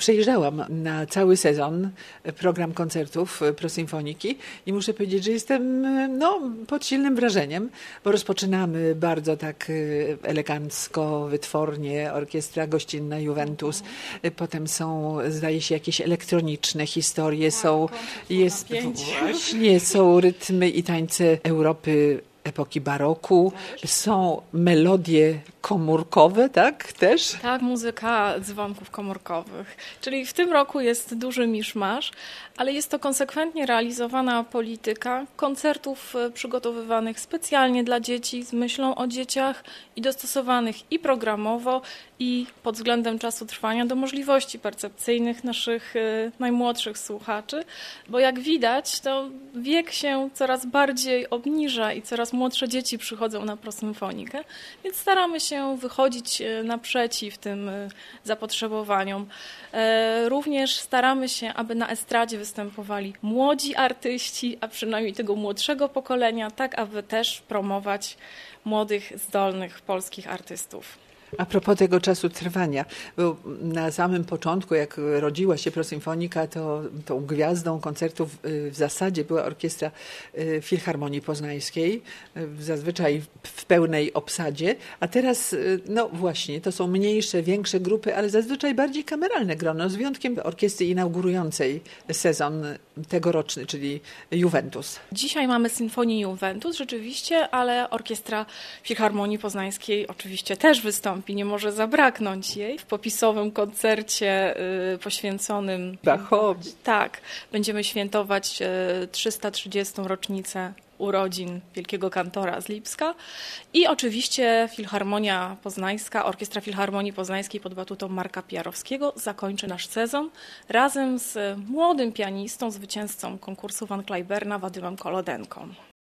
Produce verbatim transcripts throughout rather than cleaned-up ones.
Przejrzałam na cały sezon program koncertów Prosymfoniki i muszę powiedzieć, że jestem no, pod silnym wrażeniem, bo rozpoczynamy bardzo tak elegancko, wytwornie, orkiestra gościnna Juventus, potem są, zdaje się, jakieś elektroniczne historie, tak, są, jest właśnie, są rytmy i tańce Europy epoki baroku, są melodie komórkowe, tak? Też? Tak, muzyka dzwonków komórkowych. Czyli w tym roku jest duży miszmasz, ale jest to konsekwentnie realizowana polityka koncertów przygotowywanych specjalnie dla dzieci, z myślą o dzieciach i dostosowanych i programowo, i pod względem czasu trwania do możliwości percepcyjnych naszych najmłodszych słuchaczy, bo jak widać, to wiek się coraz bardziej obniża i coraz młodsze dzieci przychodzą na prosymfonikę, więc staramy się wychodzić naprzeciw tym zapotrzebowaniom. Również staramy się, aby na estradzie występowali młodzi artyści, a przynajmniej tego młodszego pokolenia, tak aby też promować młodych, zdolnych polskich artystów. A propos tego czasu trwania, bo na samym początku, jak rodziła się Prosymfonika, to tą gwiazdą koncertów w zasadzie była orkiestra Filharmonii Poznańskiej, zazwyczaj w pełnej obsadzie, a teraz, no właśnie, to są mniejsze, większe grupy, ale zazwyczaj bardziej kameralne grono, z wyjątkiem orkiestry inaugurującej sezon tegoroczny, czyli Juventus. Dzisiaj mamy symfonię Juventus, rzeczywiście, ale orkiestra Filharmonii Poznańskiej oczywiście też wystąpi. Nie może zabraknąć jej w popisowym koncercie y, poświęconym Bachowi. Tak, będziemy świętować y, trzysta trzydziestą rocznicę urodzin wielkiego kantora z Lipska i oczywiście Filharmonia Poznańska, Orkiestra Filharmonii Poznańskiej pod batutą Marka Pijarowskiego zakończy nasz sezon razem z młodym pianistą, zwycięzcą konkursu Van Cliburna, Wadymem Kolodenką.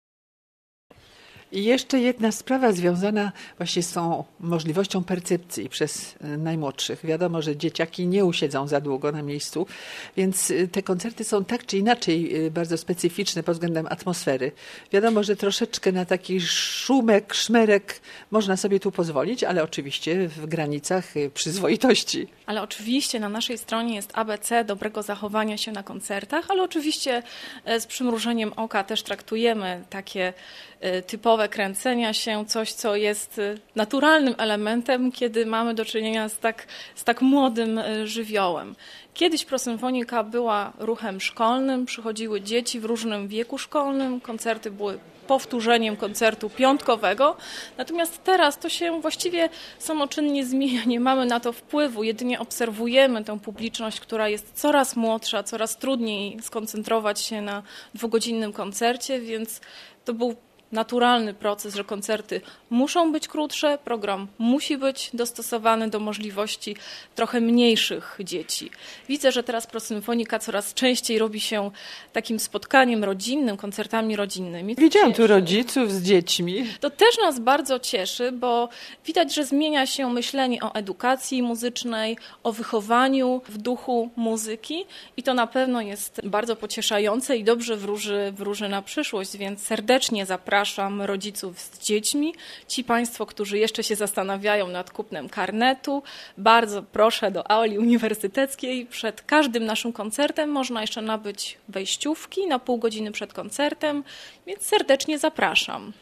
I jeszcze jedna sprawa związana właśnie z tą możliwością percepcji przez najmłodszych. Wiadomo, że dzieciaki nie usiedzą za długo na miejscu, więc te koncerty są tak czy inaczej bardzo specyficzne pod względem atmosfery. Wiadomo, że troszeczkę na taki szumek, szmerek można sobie tu pozwolić, ale oczywiście w granicach przyzwoitości. Ale oczywiście na naszej stronie jest A B C dobrego zachowania się na koncertach, ale oczywiście z przymrużeniem oka też traktujemy takie typowe kręcenia się, coś, co jest naturalnym elementem, kiedy mamy do czynienia z tak, z tak młodym żywiołem. Kiedyś prosymfonika była ruchem szkolnym, przychodziły dzieci w różnym wieku szkolnym, koncerty były powtórzeniem koncertu piątkowego, natomiast teraz to się właściwie samoczynnie zmienia, nie mamy na to wpływu, jedynie obserwujemy tę publiczność, która jest coraz młodsza, coraz trudniej skoncentrować się na dwugodzinnym koncercie, więc to był naturalny proces, że koncerty muszą być krótsze, program musi być dostosowany do możliwości trochę mniejszych dzieci. Widzę, że teraz prosymfonika coraz częściej robi się takim spotkaniem rodzinnym, koncertami rodzinnymi. Widziałam tu rodziców z dziećmi. To też nas bardzo cieszy, bo widać, że zmienia się myślenie o edukacji muzycznej, o wychowaniu w duchu muzyki i to na pewno jest bardzo pocieszające i dobrze wróży, wróży na przyszłość, więc serdecznie zapraszam Zapraszam rodziców z dziećmi. Ci Państwo, którzy jeszcze się zastanawiają nad kupnem karnetu, bardzo proszę do auli uniwersyteckiej. Przed każdym naszym koncertem można jeszcze nabyć wejściówki na pół godziny przed koncertem, więc serdecznie zapraszam.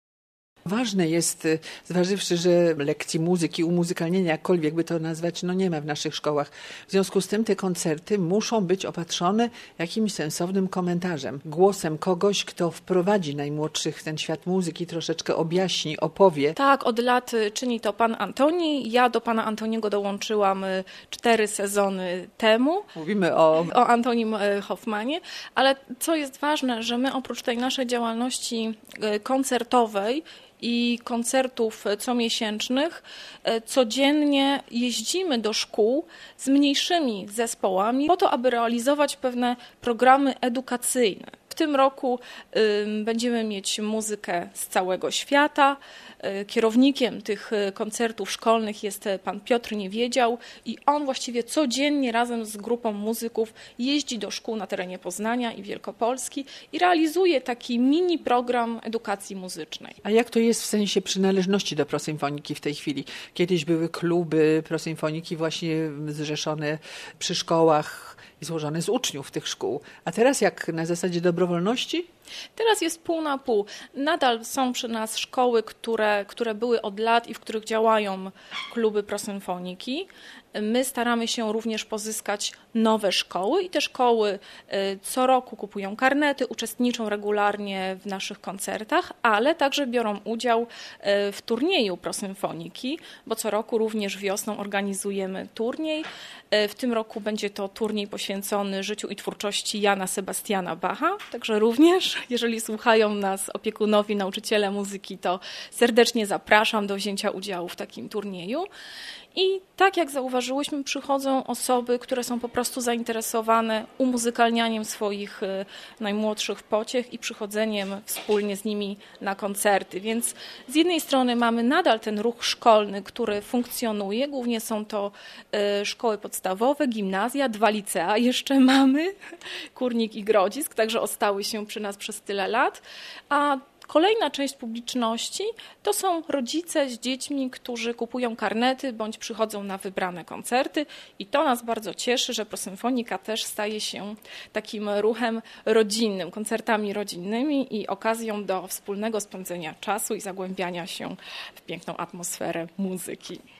Ważne jest, zważywszy, że lekcji muzyki, umuzykalnienia, jakkolwiek by to nazwać, no nie ma w naszych szkołach. W związku z tym te koncerty muszą być opatrzone jakimś sensownym komentarzem. Głosem kogoś, kto wprowadzi najmłodszych w ten świat muzyki, troszeczkę objaśni, opowie. Tak, od lat czyni to pan Antoni. Ja do pana Antoniego dołączyłam cztery sezony temu. Mówimy o... O Antonim Hoffmanie. Ale co jest ważne, że my oprócz tej naszej działalności koncertowej i koncertów comiesięcznych codziennie jeździmy do szkół z mniejszymi zespołami po to, aby realizować pewne programy edukacyjne. W tym roku y, będziemy mieć muzykę z całego świata. Y, kierownikiem tych koncertów szkolnych jest pan Piotr Niewiedział i on właściwie codziennie razem z grupą muzyków jeździ do szkół na terenie Poznania i Wielkopolski i realizuje taki mini program edukacji muzycznej. A jak to jest w sensie przynależności do prosymfoniki w tej chwili? Kiedyś były kluby prosymfoniki właśnie zrzeszone przy szkołach i złożone z uczniów tych szkół. A teraz jak na zasadzie dobrowolności? Teraz jest pół na pół. Nadal są przy nas szkoły, które, które były od lat i w których działają kluby prosymfoniki. My staramy się również pozyskać nowe szkoły i te szkoły co roku kupują karnety, uczestniczą regularnie w naszych koncertach, ale także biorą udział w turnieju prosymfoniki, bo co roku również wiosną organizujemy turniej. W tym roku będzie to turniej poświęcony życiu i twórczości Jana Sebastiana Bacha, także również, jeżeli słuchają nas opiekunowie, nauczyciele muzyki, to serdecznie zapraszam do wzięcia udziału w takim turnieju. I tak jak zauważyłyśmy, przychodzą osoby, które są po prostu zainteresowane umuzykalnianiem swoich najmłodszych pociech i przychodzeniem wspólnie z nimi na koncerty. Więc z jednej strony mamy nadal ten ruch szkolny, który funkcjonuje, głównie są to szkoły podstawowe, gimnazja, dwa licea jeszcze mamy, Kurnik i Grodzisk, także ostały się przy nas przez tyle lat, a kolejna część publiczności to są rodzice z dziećmi, którzy kupują karnety bądź przychodzą na wybrane koncerty i to nas bardzo cieszy, że prosymfonika też staje się takim ruchem rodzinnym, koncertami rodzinnymi i okazją do wspólnego spędzenia czasu i zagłębiania się w piękną atmosferę muzyki.